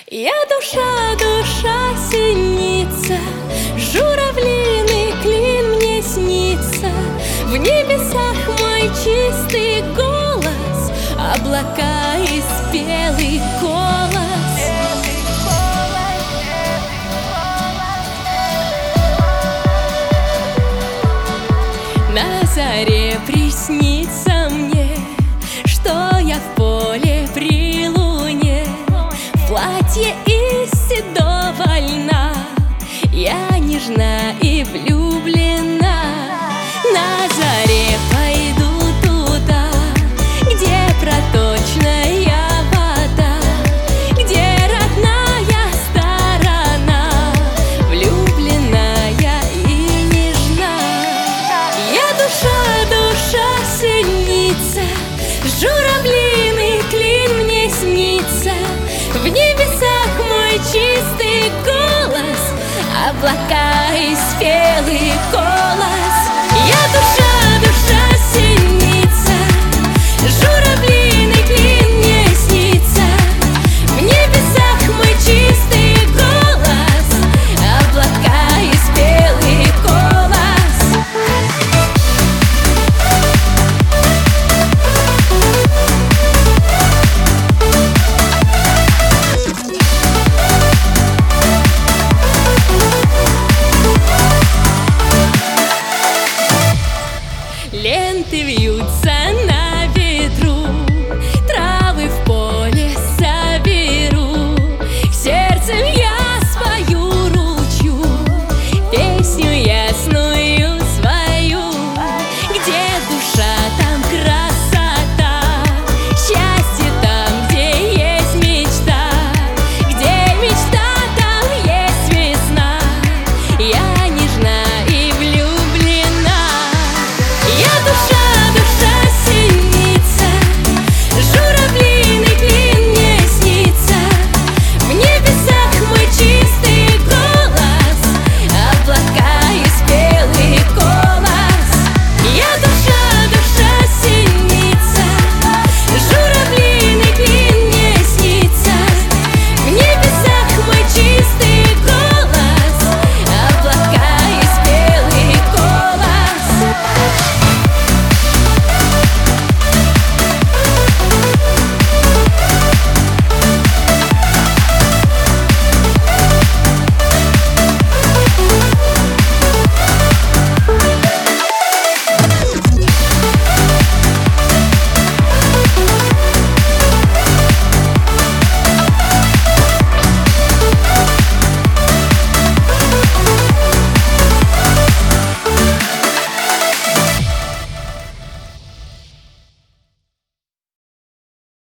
Я душа, душа синица, журавлиный клин мне снится. В небесах мой чистый голос, облака и спелый колос. На заре приснится мне, что я в поле при луне, в платье из седого льна, я нежна и влюблена. На заре пойду туда, где проточная вода, где родная сторона, влюбленная и нежна. Я душа, душа синица, журавлиный клин мне снится. В небесах мой чистый голос, облака и спелый колос.